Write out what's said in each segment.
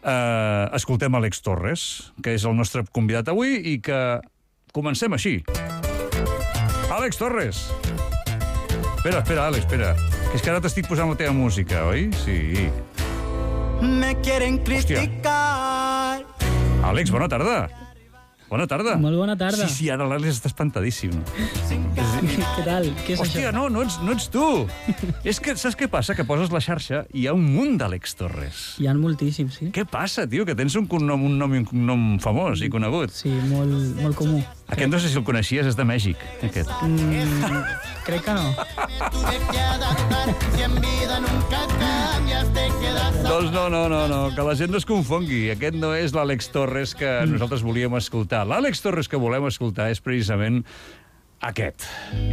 escoltem Àlex Torres, que és el nostre convidat avui, i que comencem així. Àlex Torres! Espera, Àlex, espera. Que és que ara t'estic posant la teva música, oi? Sí. Me quieren criticar. Àlex, bona tarda. Bona tarda. Molt bona tarda. Sí, ara l'Àlex està espantadíssim. Què tal? Què és Hòstia, això? no ets tu. És que, saps què passa? Que poses la xarxa i hi ha un munt d'Àlex Torres. Hi ha moltíssims, sí. Què passa, tio? Que tens un nom famós i conegut. Sí, molt comú. Aquest no sé si el coneixies, és de Mèxic, aquest. Crec que no. Doncs no, que la gent no es confongui. Aquest no és l'Àlex Torres que nosaltres volíem escoltar. L'Àlex Torres que volem escoltar és precisament aquest.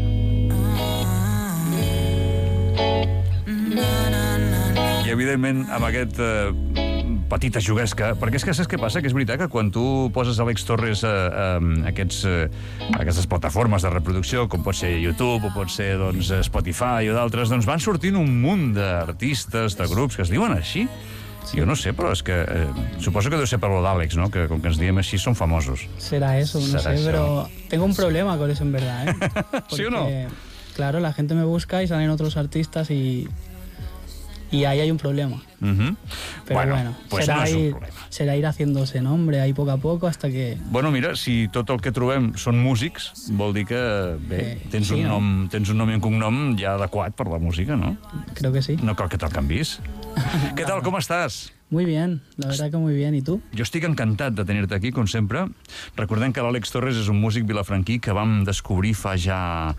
I, evidentment, amb aquest petita juguesca, perquè és que saps què passa? Que és veritat que quan tu poses Àlex Torres a aquestes plataformes de reproducció, com pot ser YouTube o pot ser doncs, Spotify o d'altres, doncs van sortint un munt d'artistes, de grups que es diuen així. Sí. Jo no sé, però és que suposo que deu ser per lo d'Àlex, ¿no? Que com que ens diem així són famosos. Será eso, no sé, pero tengo un problema con eso en verdad, ¿eh? Porque, ¿sí o no? Claro, la gente me busca y salen otros artistas y ahí hay un problema. Pero bueno, pues será, no és un ir, problema. será ir haciéndose nombre ahí poco a poco hasta que... Bueno, mira, si tot el que trobem són músics, vol dir que, bé, tens sí, un nom i un cognom ja adequat per la música, no? Creo que sí. No cal que te'l canvis. Què tal, com estàs? Muy bien, la verdad que muy bien. ¿Y tú? Jo estic encantat de tenir-te aquí, com sempre. Recordem que l'Àlex Torres és un músic vilafranquí que vam descobrir fa ja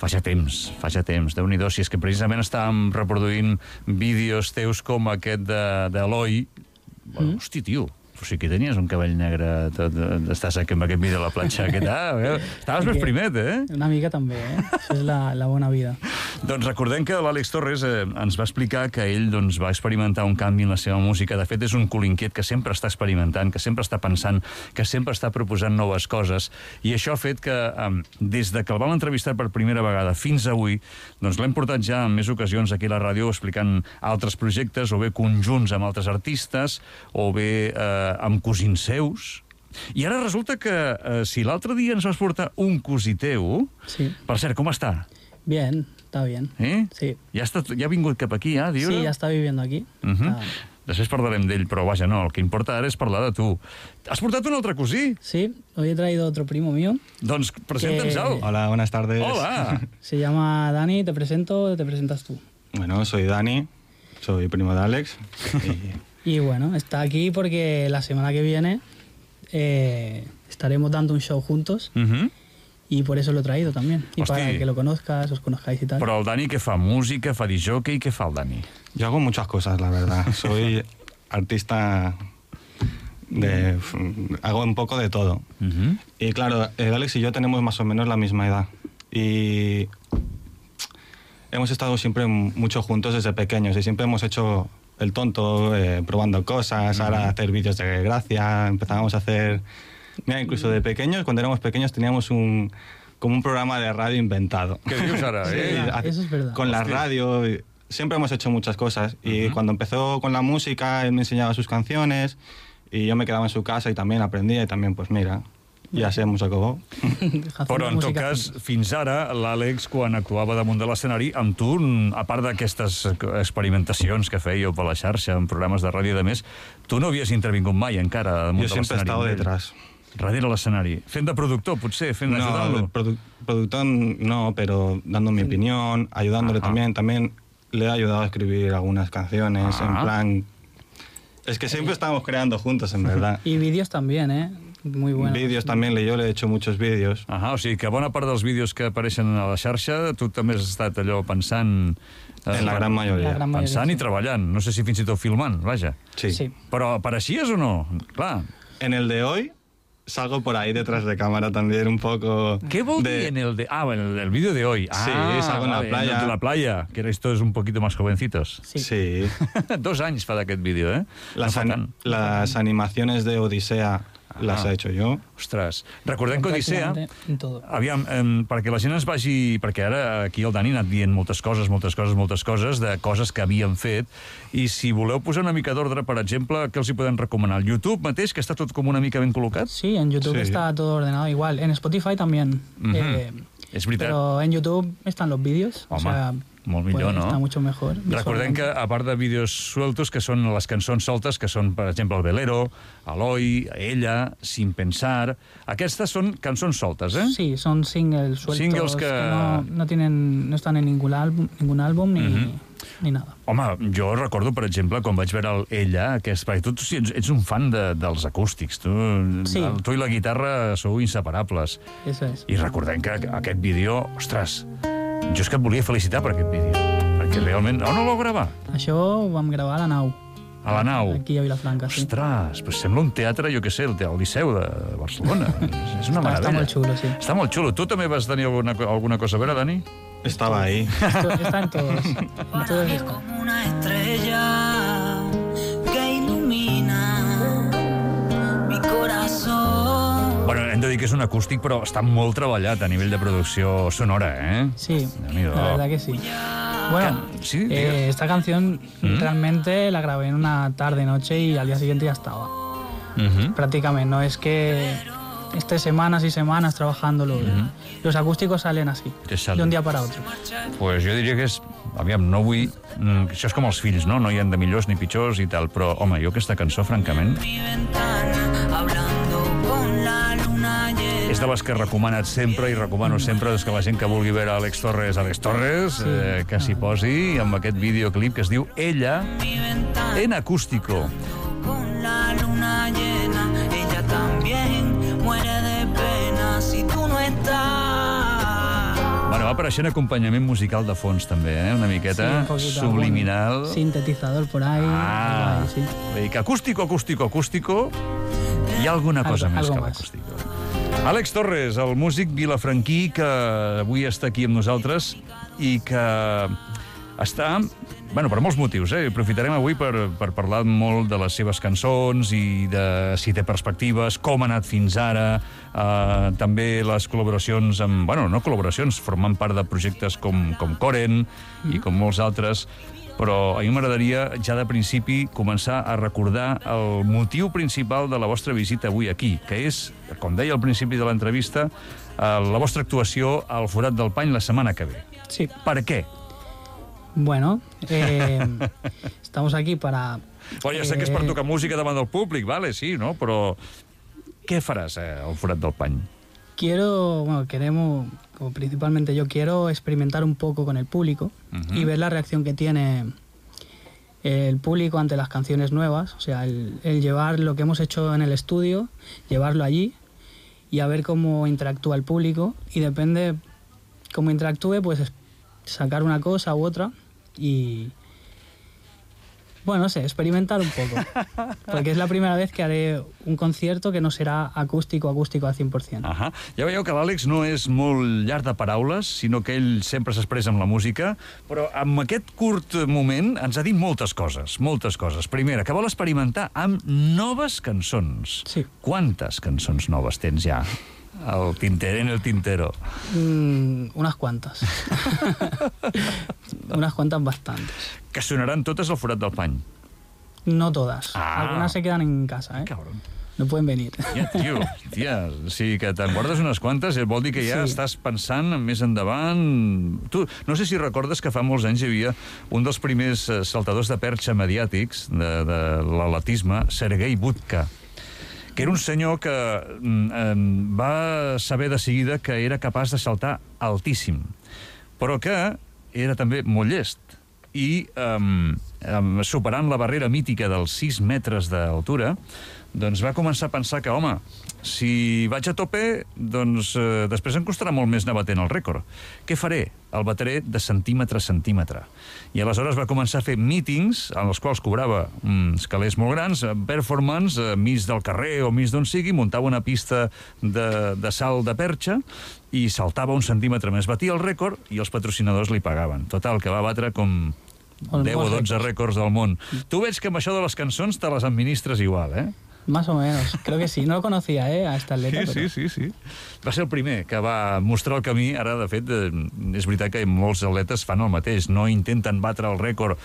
temps. Déu-n'hi-do, si és que precisament estàvem reproduint vídeos teus com aquest d'Eloi. Bueno, hosti, tio, o sigui que tenies un cabell negre, estàs aquí amb aquest vídeo a la planxa. Estaves més primet, eh? Una mica també, eh? Això és la bona vida. Doncs recordem que l'Àlex Torres ens va explicar que ell doncs, va experimentar un canvi en la seva música. De fet, és un cul inquiet que sempre està experimentant, que sempre està pensant, que sempre està proposant noves coses. I això ha fet que, des de que el vam entrevistar per primera vegada fins avui, doncs l'hem portat ja en més ocasions aquí a la ràdio explicant altres projectes, o bé conjunts amb altres artistes, o bé amb cosins seus. I ara resulta que si l'altre dia ens vas portar un cosí teu... Sí. Per cert, com està? Bien, está bien. Sí. Ja ha vingut cap aquí, ja, diu? Sí, ya está viviendo aquí. Després parlarem d'ell, però vaja, no, el que importa ara és parlar de tu. Has portat un altre cosí? Sí, hoy he traído otro primo mío. Doncs presenta'ns-el. Hola, buenas tardes. Hola. Se llama Dani, te presento, te presentas tú. Bueno, soy Dani, soy primo de Àlex. Y bueno, está aquí porque la semana que viene estaremos dando un show juntos. Y por eso lo he traído también. Y Hosti. para que lo conozcas, os conozcáis y tal. Però el Dani què fa? Música, fa disjockey, què fa el Dani? Yo hago muchas cosas, la verdad. Soy artista hago un poco de todo. Y claro, Àlex y yo tenemos más o menos la misma edad. Y hemos estado siempre mucho juntos desde pequeños y siempre hemos hecho el tonto, probando cosas, ahora hacer vídeos de gracia, empezábamos a hacer... Mira, incluso de pequeños, cuando éramos pequeños, teníamos como un programa de radio inventado. Què dius ara? Eso es verdad. Con la radio, siempre hemos hecho muchas cosas. Y cuando empezó con la música, él me enseñaba sus canciones y yo me quedaba en su casa y también aprendía y también, pues mira, ja sé, hemos acabat. Però, en tot cas, fins ara, l'Àlex, quan actuava damunt de l'escenari, amb tu, a part d'aquestes experimentacions que fèieu per la xarxa, en programes de ràdio i de més, tu no havies intervingut mai encara damunt de l'escenari. Jo sempre he estado detrás. Darrere l'escenari. Fent de productor, potser? Ajudant-lo? Productor no, pero dando mi opinión, ayudándole también. También le he ayudado a escribir algunas canciones, en plan... Es que siempre estamos creando juntos, en verdad. Y vídeos también, ¿eh? Muy buenos. Vídeos también, yo le he hecho muchos vídeos. O sigui que bona part dels vídeos que apareixen a la xarxa, tu també has estat allò pensant... En la gran majoria. Pensant i treballant. No sé si fins i tot filmant, vaja. Sí. Però apareixies o no? Clar. En el de hoy... Salgo por ahí detrás de cámara también un poco... ¿Qué vol dir en el de...? En el vídeo de hoy. Sí, salgo en la playa. En la playa, que erais todos un poquito más jovencitos. Sí. 2 anys fa d'aquest vídeo, eh? Las animaciones de Odisea las he hecho yo. Ostres, recordem que Odissea... En todo. Aviam, perquè la gent ens vagi... Perquè ara aquí el Dani ha anat dient moltes coses de coses que havien fet, i si voleu posar una mica d'ordre, per exemple, què els hi podem recomanar? El YouTube mateix, que està tot com una mica ben col·locat? Sí, en YouTube está todo ordenado igual. En Spotify también. És veritat. Pero en YouTube están los vídeos. Home, o sea, molt millor, pues, no? Està mucho mejor. Recordem que, a part de vídeos sueltos, que són les cançons soltes, que són, per exemple, el Velero, Eloi, Ella, Sin Pensar... Aquestes són cançons soltes, eh? Sí, son singles sueltos Singles que no están en ningún álbum ni nada. Home, jo recordo, per exemple, quan vaig veure el Ella, aquest... Perquè tu ets un fan dels acústics. Tu i la guitarra sou inseparables. Eso es. I recordem que aquest vídeo... Ostres, jo és que et volia felicitar per aquest vídeo. Perquè realment... On el vau gravar? Això ho vam gravar a la nau. A la nau? Aquí a Vilafranca, sí. Ostres, pues sembla un teatre, jo què sé, el Liceu de Barcelona. És una meravella. Està molt xulo, sí. Està molt xulo. Tu també vas tenir alguna cosa a veure, Dani? Estaba ahí. Está en todos. En todos está. Como una estrella que ilumina mi corazón. Bueno, hem de dir que és un acústic, però està molt treballat a nivell de producció sonora, eh? Sí, Déu-n'hi-do. la verdad que sí. Bueno, Sí, esta canción realmente la grabé en una tarde-noche y al día siguiente ya estaba. Prácticamente, no es que esté semanas y semanas trabajándolo. Los acústicos salen así, de un día para otro. Pues jo diria que és... Aviam, no vull... Això és com els fills, no? No hi ha de millors ni pitjors i tal, però, home, jo aquesta cançó, francament... És de les que he recomanat sempre i recomano sempre que la gent que vulgui veure Àlex Torres, que s'hi posi amb aquest videoclip que es diu Ella en acústico. Con la luna llena, ella también muere de pena si tú no estás. Bueno, va apareixent acompanyament musical de fons, també, una miqueta Sí, un poquito, subliminal. algún sintetizador por ahí. Ah, Sí. vull dir que acústico, hi ha alguna cosa més algo que más. l'acústico. Àlex Torres, el músic vilafranquí que avui està aquí amb nosaltres i que està... Bueno, per molts motius, aprofitarem avui per parlar molt de les seves cançons i de si té perspectives, com ha anat fins ara, també les col·laboracions amb... Bueno, no col·laboracions, formant part de projectes com Coren i com molts altres, però a mi m'agradaria ja de principi començar a recordar el motiu principal de la vostra visita avui aquí, que és, com deia al principi de l'entrevista, la vostra actuació al Forat del Pany la setmana que ve. Sí. Per què? Bueno, estamos aquí para... Bueno, ja sé que és per tocar música davant del públic, vale, sí, no? Però què faràs al Forat del Pany? Queremos, como principalmente yo quiero experimentar un poco con el público y ver la reacción que tiene el público ante las canciones nuevas, o sea, el llevar lo que hemos hecho en el estudio, llevarlo allí y a ver cómo interactúa el público, y depende cómo interactúe, pues sacar una cosa u otra y... Bueno, no sé, experimentar un poco. Porque es la primera vez que haré un concierto que no será acústico al 100%. Ja veieu que l'Àlex no és molt llarg de paraules, sinó que ell sempre s'expressa amb la música, però en aquest curt moment ens ha dit moltes coses, moltes coses. Primera, que vol experimentar amb noves cançons. Sí. Quantes cançons noves tens ja? En el tintero. Unas cuantas. Unas cuantas bastantes. Que sonaran totes al Forat del Pany. No todas. Algunas se quedan en casa, ¿eh? Cabrón. No pueden venir. Ja, tio, tia, sí que te'n guardes unes quantes, vol dir que ja estàs pensant més endavant... Tu, no sé si recordes que fa molts anys hi havia un dels primers saltadors de perxa mediàtics de l'atletisme, Sergei Budka, que era un senyor que va saber de seguida que era capaç de saltar altíssim, però que era també molt llest. I superant la barrera mítica dels 6 metres d'altura, doncs va començar a pensar que, home, si vaig a tope, doncs després em costarà molt més anar batent el rècord. Què faré? El batré de centímetre a centímetre. I aleshores va començar a fer mítings en els quals cobrava calés molt grans, performance, mig del carrer o mig d'on sigui, muntava una pista de salt de perxa i saltava un centímetre més. Batia el rècord i els patrocinadors li pagaven. Total, que va batre com 10 o 12 rècords del món. Tu veig que amb això de les cançons te les administres igual, eh? Más o menos, creo que sí. No lo conocía, a este atleta. Sí. Va ser el primer que va mostrar el camí. Ara, de fet, és veritat que molts atletes fan el mateix. No intenten batre el rècord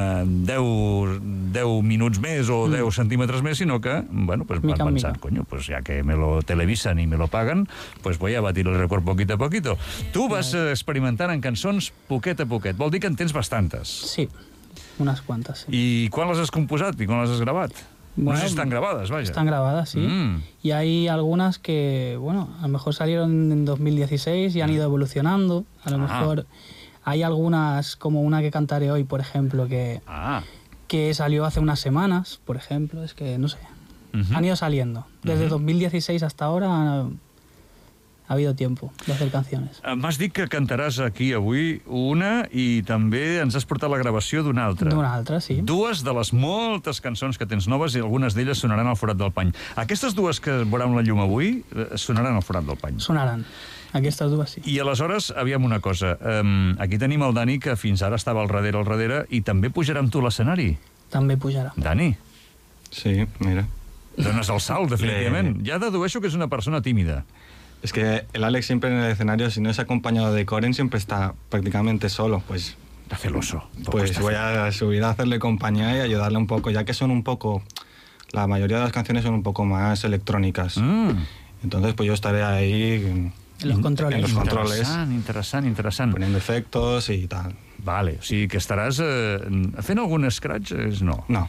10 minuts més o 10 centímetres més, sinó que, bueno, pues van pensant, coño, pues ya que me lo televisan y me lo pagan, pues voy a batir el récord poquito a poquito. Tu vas experimentant en cançons poquet a poquet. Vol dir que en tens bastantes. Sí, unas cuantas. Sí. I quan les has composat i quan les has gravat? Bueno, no sé si están grabadas, vaya. Están grabadas, sí. Y hay algunas que, bueno, a lo mejor salieron en 2016 y han ido evolucionando. A lo mejor hay algunas, como una que cantaré hoy, por ejemplo, que salió hace unas semanas, por ejemplo. Es que, no sé, han ido saliendo. Desde 2016 hasta ahora ha habido tiempo de hacer canciones. M'has dit que cantaràs aquí avui una i també ens has portat la gravació d'una altra. D'una altra, sí. Dues de les moltes cançons que tens noves i algunes d'elles sonaran al Forat del Pany. Aquestes dues que veuran la llum avui sonaran al Forat del Pany. Sonaran. Aquestes dues sí. I aleshores, aviam una cosa. Aquí tenim el Dani, que fins ara estava al darrere, i també pujarà amb tu a l'escenari. També pujarà. Dani? Sí, mira. Dones el salt, definitivament. Ja dedueixo que és una persona tímida. Es que el Alex siempre en el escenario, si no es acompañado de Coren, siempre está prácticamente solo. Pues está celoso. Pues voy a subir a hacerle compañía y ayudarle un poco, ya que son un poco... La mayoría de las canciones son un poco más electrónicas. Entonces, pues yo estaré ahí... En los controles. En los controles. Interessant. Poniendo efectos y tal. Vale, o sigui que estaràs fent algun scratch? No. No.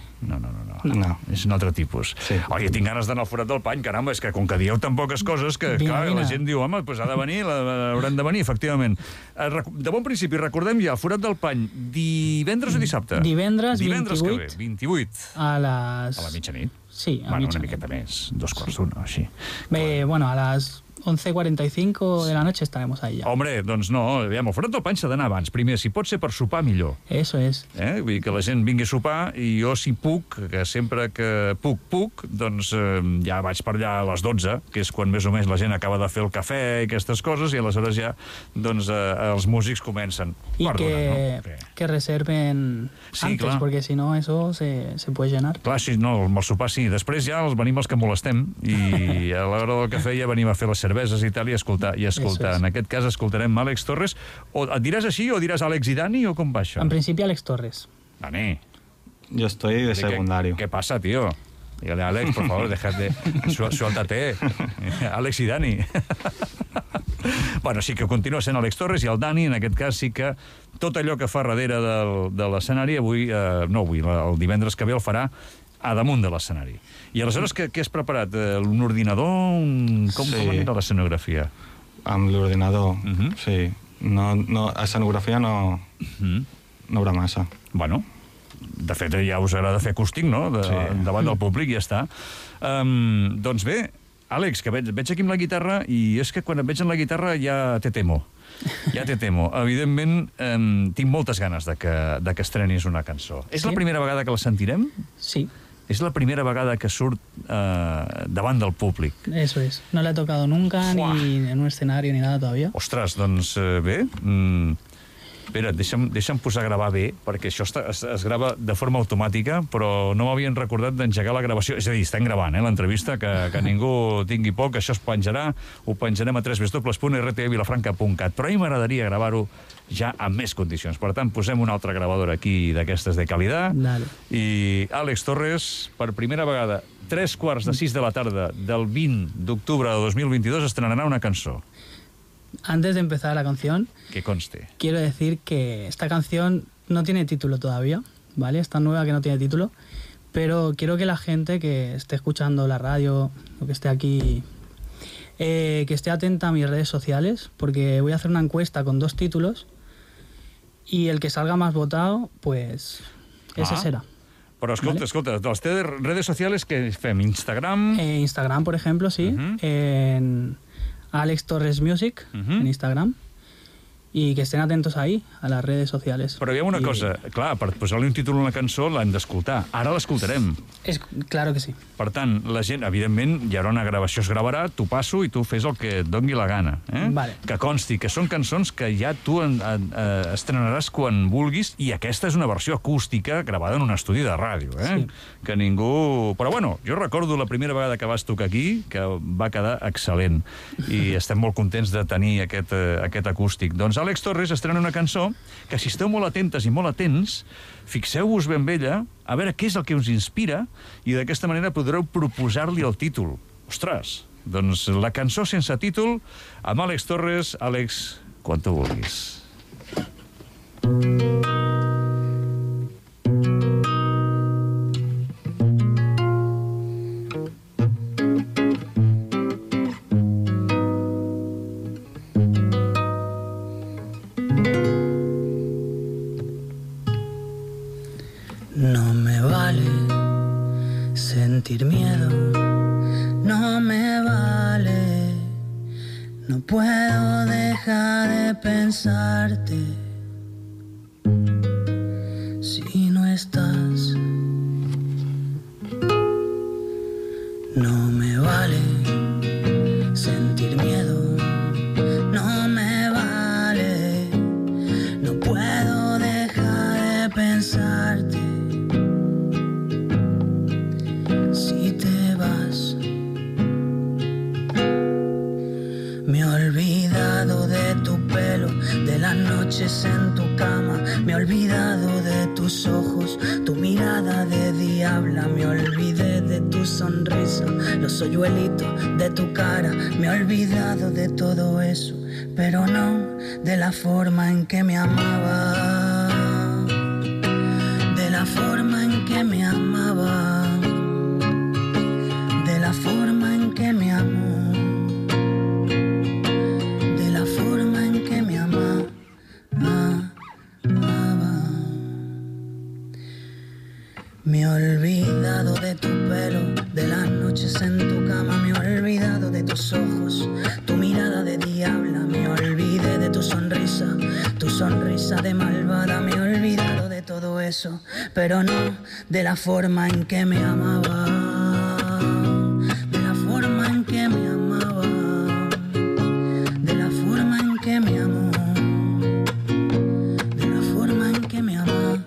És un altre tipus. Sí. Oi, tinc ganes d'anar al Forat del Pany, caramba, és que com que dieu tan poques coses que, clar, la gent diu, home, doncs ha de venir, haurem de venir, efectivament. De bon principi, recordem ja, el Forat del Pany, divendres o dissabte? Divendres 28. Que ve, 28. A la mitjanit? Sí, a mitjanit. Una miqueta més, 2:45, així. Bé, bueno, a las 11:45 de la noche estaremos ahí ya. Hombre, doncs no, aviam, el Forat del Pany s'ha d'anar abans. Primer, si pot ser per sopar, millor. Eso es. Vull dir que la gent vingui a sopar i jo, si puc, que sempre que puc, doncs ja vaig per allà a les 12, que és quan més o menys la gent acaba de fer el cafè i aquestes coses, i aleshores ja doncs, els músics comencen. Y que reserven antes, porque si no, eso se puede llenar. Clar, si no, amb el sopar sí. Després ja venim els que molestem i a l'hora del cafè ja venim a fer les cerveses i tal, i escoltar. En aquest cas escoltarem Àlex Torres. O et diràs així o diràs Àlex i Dani, o com va això? En principi Àlex Torres. Dani. Yo estoy de secundario. ¿Qué pasa, tío? Dígale a Àlex, por favor, déjate. Suéltate. Àlex i Dani. Bueno, sí que continua sent Àlex Torres i el Dani, en aquest cas sí que tot allò que fa darrere de l'escenari el divendres que ve el farà a damunt de l'escenari. I aleshores què has preparat? Un ordinador? Com anirà l'escenografia? Amb l'ordinador, sí. No, escenografia no haurà massa. Bueno, de fet ja us agrada fer acústic, no? Davant del públic, ja està. Doncs bé, Àlex, que veig aquí amb la guitarra, i és que quan et veig en la guitarra ja te temo. Evidentment, tinc moltes ganes de que estrenis una cançó. És la primera vegada que la sentirem? Sí. És la primera vegada que surt davant del públic. Eso es. No la he tocado nunca, ni en un escenario, ni nada todavía. Ostres, doncs bé. Espera, deixa'm posar a gravar bé, perquè això es grava de forma automàtica, però no m'havien recordat d'engegar la gravació. És a dir, estem gravant, l'entrevista, que ningú tingui por, que això es penjarà, ho penjarem a www.rtvvilafranca.cat, però a mi m'agradaria gravar-ho ja amb més condicions. Per tant, posem una altra gravadora aquí d'aquestes de qualitat. I Àlex Torres, per primera vegada, 3:45 de la tarda del 20 d'octubre de 2022, estrenarà una cançó. Antes de empezar la canción, que conste, quiero decir que esta canción no tiene título todavía, ¿vale? Está nueva, que no tiene título, pero quiero que la gente que esté escuchando la radio o que esté aquí, que esté atenta a mis redes sociales, porque voy a hacer una encuesta con 2 títulos y el que salga más votado, pues ese será. Però escolta, de les teves redes socials que fem? Instagram? Instagram, por ejemplo, sí. En Àlex Torres Music, en Instagram. y que estén atentos ahí, a las redes sociales. Però hi ha una cosa, clar, per posar-li un títol a una cançó l'hem d'escoltar. Ara l'escoltarem. Claro que sí. Per tant, la gent, evidentment, hi haurà una gravació, es gravarà, t'ho passo i tu fes el que et doni la gana. Vale. Que consti que són cançons que ja tu estrenaràs quan vulguis, i aquesta és una versió acústica gravada en un estudi de ràdio, Sí. Que ningú... Però bueno, jo recordo la primera vegada que vas tocar aquí, que va quedar excel·lent, i estem molt contents de tenir aquest acústic. Doncs Àlex Torres estrena una cançó que, si esteu molt atentes i molt atents, fixeu-vos ben bé ella, a veure què és el que us inspira, i d'aquesta manera podreu proposar-li el títol. Ostres, doncs la cançó sense títol amb Àlex Torres. Àlex, quan tu vulguis. No me vale sentir miedo, no me vale, no puedo dejar de pensarte si no estás. No me vale sentir miedo, no me vale, no puedo dejar de pensarte. Si te vas, me he olvidado de tu pelo, de las noches en tu cama, me he olvidado de tus ojos, tu mirada de diabla, me olvidé de tu sonrisa, los hoyuelitos de tu cara, me he olvidado de todo eso, pero no de la forma en que me amaba, de la forma en que me amaba. La forma en que me amó, de la forma en que me amaba. Me he olvidado de tu pelo, de las noches en tu cama, me he olvidado de tus ojos, tu mirada de diabla, me olvidé de tu sonrisa de malvada, me he olvidado de todo eso, pero no de la forma en que me amaba. Que me amaba, de la forma en que me amó, de la forma en que me amaba.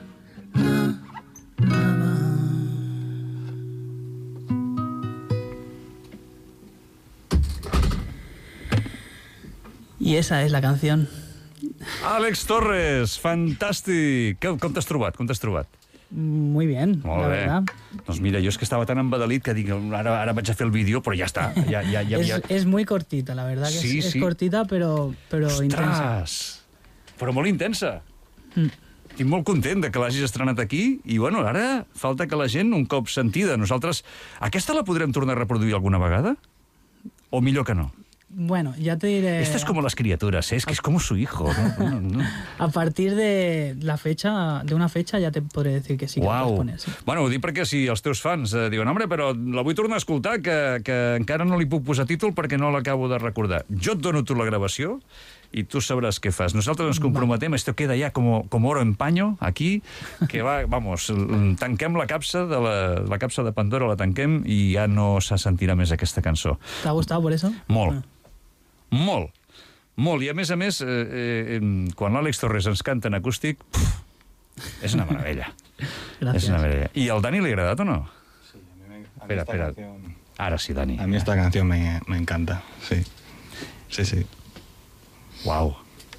Y esa es la canción. Àlex Torres, fantàstic! Com t'has trobat? Com t'has trobat? Muy bien, Molt la bé. verdad. Doncs mira, jo és que estava tan embadalit que dic, ara vaig a fer el vídeo, però ja està. Es muy cortita, la verdad que Sí, es sí. cortita, pero intensa. Ostres! Però molt intensa. Estic molt content de que l'hagis estrenat aquí i, bueno, ara falta que la gent, un cop sentida, nosaltres... Aquesta la podrem tornar a reproduir alguna vegada? O millor que no? Bueno, ya te diré... Esta es como las criaturas, ¿eh? Es que es como su hijo, ¿no? A partir de una fecha ya te podré decir que sí que la puedes poner. Sí. Bueno, ho dic perquè si els teus fans diuen home, però la vull tornar a escoltar, que encara no li puc posar títol perquè no l'acabo de recordar. Jo et dono tu la gravació i tu sabràs què fas. Nosaltres ens comprometem, esto queda ja com oro en paño, aquí, que va, vamos, tanquem la capsa la capsa de Pandora, la tanquem i ja no se sentirà més aquesta cançó. ¿Te ha gustado por eso? Molt. Molt. I a més, quan l'Àlex Torres ens canta en acústic, és una meravella. Gracias. És una meravella. ¿Y al Dani le ha agradado o no? Sí, a mí me encanta. Espera. Ahora sí, Dani. A mí esta canción me encanta, sí. Sí. Uau.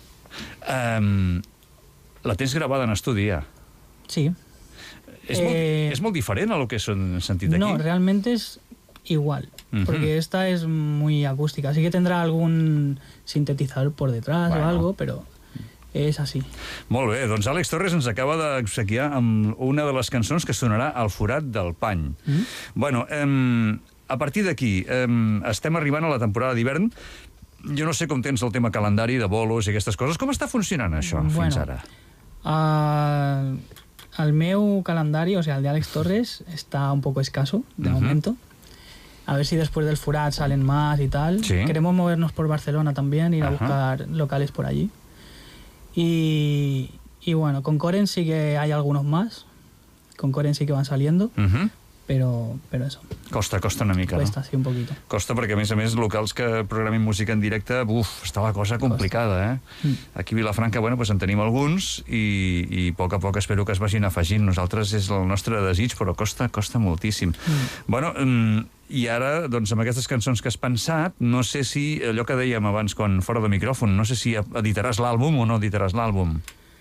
La tens gravada en estudi, ja? Sí. És molt diferent a lo que hem sentit aquí? No, realmente es igual, porque esta es muy acústica. Sí que tendrá algún sintetizador por detrás o algo, pero és així. Molt bé, doncs Àlex Torres ens acaba d'obsequiar amb una de les cançons que sonarà al forat del pany. Bueno, a partir d'aquí, estem arribant a la temporada d'hivern. Jo no sé com tens el tema calendari de bolos i aquestes coses. Com està funcionant això fins ara? El meu calendari, o sea, el de Àlex Torres, está un poco escaso de momento. A ver si después del Furat salen más y tal. Sí. Queremos movernos por Barcelona también, ir a buscar locales por allí. Y bueno, con Coren sí que hay algunos más. Con Coren sí que van saliendo. Pero eso. Costa una mica, Cuesta, no? sí, un poquito. Costa perquè, a més, locals que programin música en directe, està la cosa complicada, eh? Aquí a Vilafranca, bueno, pues en tenim alguns i a poc espero que es vagin afegint. Nosaltres és el nostre desig, però costa moltíssim. Bueno, i ara, doncs, amb aquestes cançons que has pensat, no sé si, allò que dèiem abans quan fora de micròfon, no sé si editaràs l'àlbum o no editaràs l'àlbum.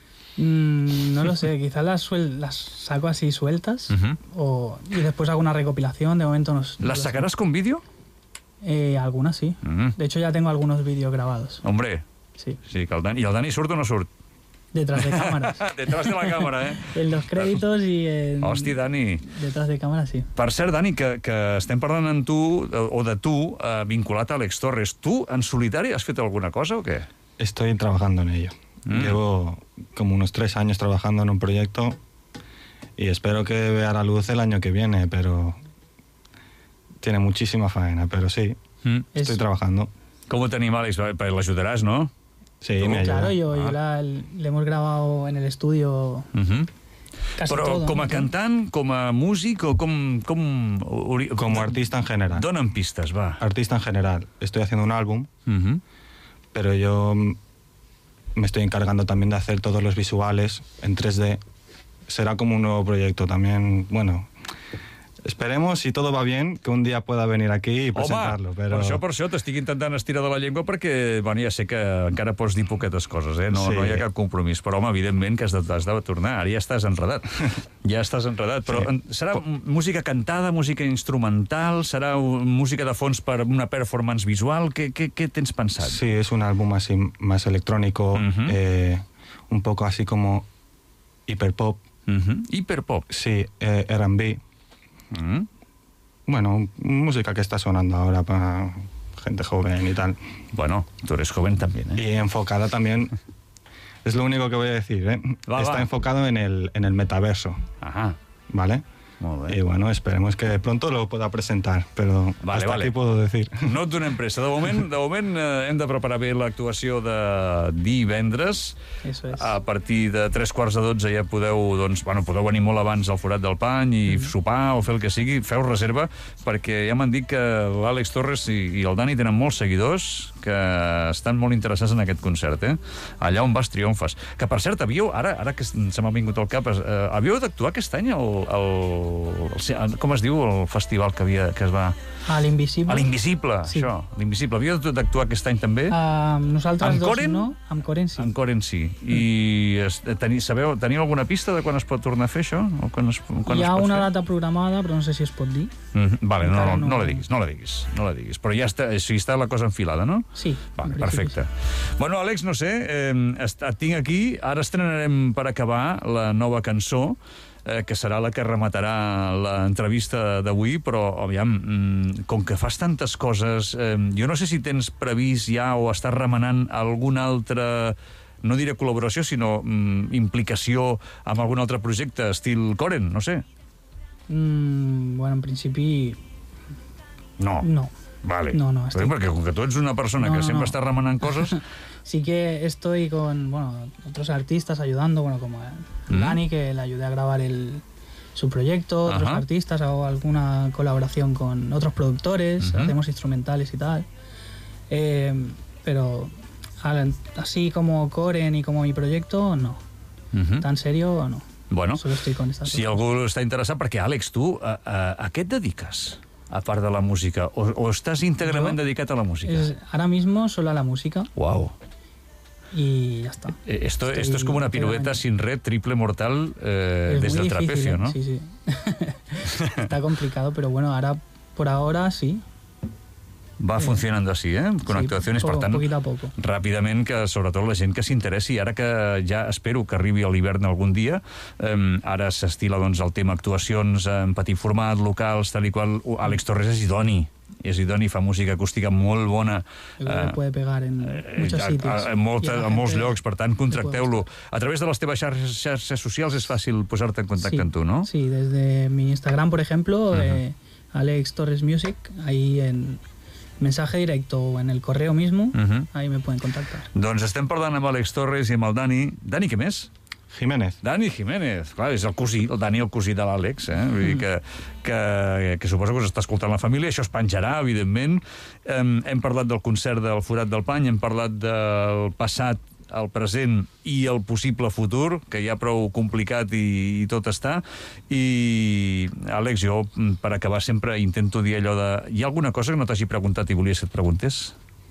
No lo sé, quizás las saco así sueltas y después hago una recopilación. De momento no. ¿Las sacarás con vídeo? Algunas sí. De hecho ya tengo algunos vídeos grabados. Hombre. Sí. Sí, que ¿y el Dani surt o no surt? Detrás de cámaras. Detrás de la càmera, eh? En los créditos i en... Hosti, Dani. Detrás de cámara, sí. Per cert, Dani, que estem parlant amb tu, o de tu, vinculat a Àlex Torres. Tu, en solitari, has fet alguna cosa o què? Estoy trabajando en ello. Llevo como unos 3 años trabajando en un proyecto y espero que vea la luz el año que viene, pero tiene muchísima faena, pero sí, estoy trabajando. ¿Cómo te anima, Àlex? Lo ayudarás, ¿no? Sí, me ayuda. Claro, yo le hemos grabado en el estudio casi Però todo. com a cantant, com a músic o como artista en general. Dóna'm pistes, va. Artista en general. Estoy haciendo un álbum, pero yo me estoy encargando también de hacer todos los visuales en 3D. Será como un nuevo proyecto también, bueno... Esperemos, si todo va bien, que un día pueda venir aquí i presentar-lo. Però... Per això t'estic intentant estirar de la llengua perquè, bueno, ja sé que encara pots dir poquetes coses, eh? No hi ha cap compromís. Però, home, evidentment que has de tornar. Ara ja estàs enredat. Però serà música cantada, música instrumental, serà música de fons per una performance visual? Què tens pensat? Sí, es un álbum así más electrónico, un poco así como hiperpop. Hiperpop. Sí, R&B. Bueno, música que está sonando ahora para gente joven y tal. Bueno, tú eres joven también, ¿eh? Y enfocada también, es lo único que voy a decir, ¿eh? Está enfocado en el metaverso. Ajá. ¿Vale? Y bueno, esperemos que pronto lo pueda presentar, però hasta aquí puedo decir. No et donem pressa. De moment hem de preparar bé l'actuació de divendres. Eso es. A partir de 3:45 ja podeu venir molt abans al Forat del Pany i sopar o fer el que sigui. Feu reserva, perquè ja m'han dit que l'Àlex Torres i el Dani tenen molts seguidors que estan molt interessats en aquest concert, eh? Allà on vas triomfes. Que, per cert, ara que se m'ha vingut al cap, havíeu d'actuar aquest any com es diu el festival que es va... L'Invisible. L'Invisible, sí. Això, l'Invisible. Havíeu d'actuar aquest any també? Nosaltres dos no, amb Coren sí. Amb Coren sí. I teniu alguna pista de quan es pot tornar a fer això? Hi ha una data programada, però no sé si es pot dir. Vale, no la diguis. Però ja està la cosa enfilada, no? Sí. Vale, perfecte. Bueno, Àlex, no sé, et tinc aquí. Ara estrenarem per acabar la nova cançó, que serà la que rematarà l'entrevista d'avui, però, aviam, com que fas tantes coses, jo no sé si tens previst ja o estàs remenant alguna altra, no diré col·laboració, sinó implicació amb algun altre projecte, estil Coren, no sé. Bueno, en principi... No. Vale. No, perquè com que tu ets una persona que sempre està remenant coses... Sí que estoy con otros artistas ayudando, como Dani, que le ayudé a grabar su proyecto, otros artistas, hago alguna colaboración con otros productores, hacemos instrumentales y tal. Pero así como Coren y como mi proyecto, no. Tan serio, no. Bueno, solo estoy con estas si algú està interessat, perquè, Àlex, tu a què et dediques? A part de la música, o estàs íntegrament dedicat a la música? Ahora mismo solo a la música. Wow. Y ya está. Esto es como una pirueta sin red, triple mortal, desde el trapecio, ¿no? Sí. Está complicado, pero bueno, por ahora sí. Va funcionando así, con actuacions, per tant, poquito a poco. Ràpidament, que sobretot la gent que s'interessi, ara que ja espero que arribi a l'hivern algun dia, ara s'estila doncs el tema actuacions en petit format, locals, tal i qual. Àlex Torres és idoni, fa música acústica molt bona. Puede pegar en muchos sitios. En molts llocs, per tant, contracteu-lo. A través de les teves xarxes socials és fàcil posar-te en contacte amb tu, ¿no? Sí, desde mi Instagram, por ejemplo, Àlex Torres Music, ahí mensaje directo o en el correo mismo, ahí me pueden contactar. Doncs estem parlant amb Àlex Torres i amb el Dani. Dani, què més? Jiménez. Dani Jiménez, clar, és el cosí, el Dani el cosí de l'Àlex, Vull dir que suposo que us està escoltant la família, això es penjarà, evidentment. Hem parlat del concert del Forat del Pany, hem parlat del passat, el present i el possible futur, que ja prou complicat i tot està. I, Àlex, jo, per acabar, sempre intento dir allò de... Hi ha alguna cosa que no t'hagi preguntat i volies que et preguntés?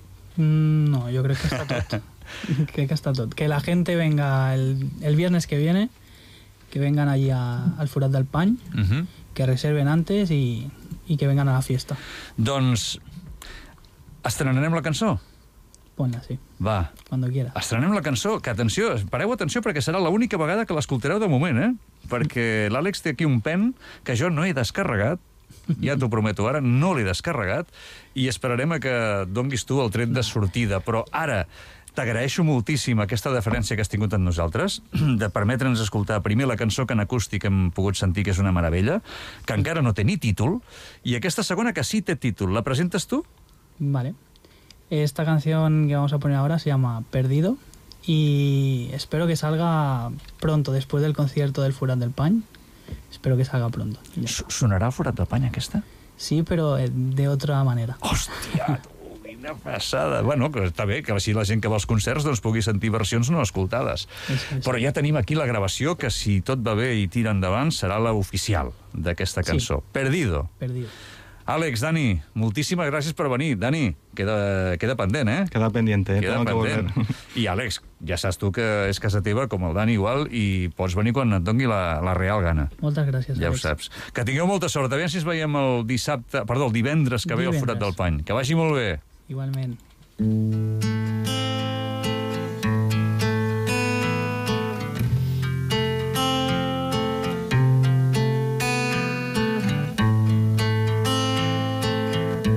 No, yo creo que está todo. Creo que está todo. Que la gente venga el viernes que viene, que vengan allí al Forat del Pany, que reserven antes y que vengan a la fiesta. Doncs estrenarem la cançó? Ponla, sí. Va. Cuando quiera. Estrenem la cançó, que atenció, pareu atenció perquè serà l'única vegada que l'escoltareu de moment, perquè l'Àlex té aquí un pen que jo no he descarregat, ja t'ho prometo, ara no l'he descarregat, i esperarem a que donguis tu el tret de sortida. Però ara t'agraeixo moltíssim aquesta deferència que has tingut amb nosaltres, de permetre'ns escoltar primer la cançó que en acústic hem pogut sentir, que és una meravella, que encara no té ni títol, i aquesta segona que sí té títol. La presentes tu? Vale. Esta canción que vamos a poner ahora se llama Perdido y espero que salga pronto, después del concierto del Forat del Pany. Espero que salga pronto. Sonarà el Forat del Pany, aquesta? Sí, pero de otra manera. Hòstia, quina passada. Bueno, que està bé, que així la gent que va als concerts doncs pugui sentir versions no escoltades. Però ja tenim aquí la gravació, que si tot va bé i tira endavant, serà la oficial d'aquesta cançó. Sí. Perdido. Perdido. Àlex, Dani, moltíssimes gràcies per venir. Dani, queda pendent, Queda pendiente, queda pendent. I Àlex, ja saps tu que és casa teva, com el Dani igual, i pots venir quan et doni la real gana. Moltes gràcies, ja Àlex. ho saps. Que tingueu molta sort. Aviam si ens veiem el divendres que ve al Forat del Pany. Que vagi molt bé. Igualment.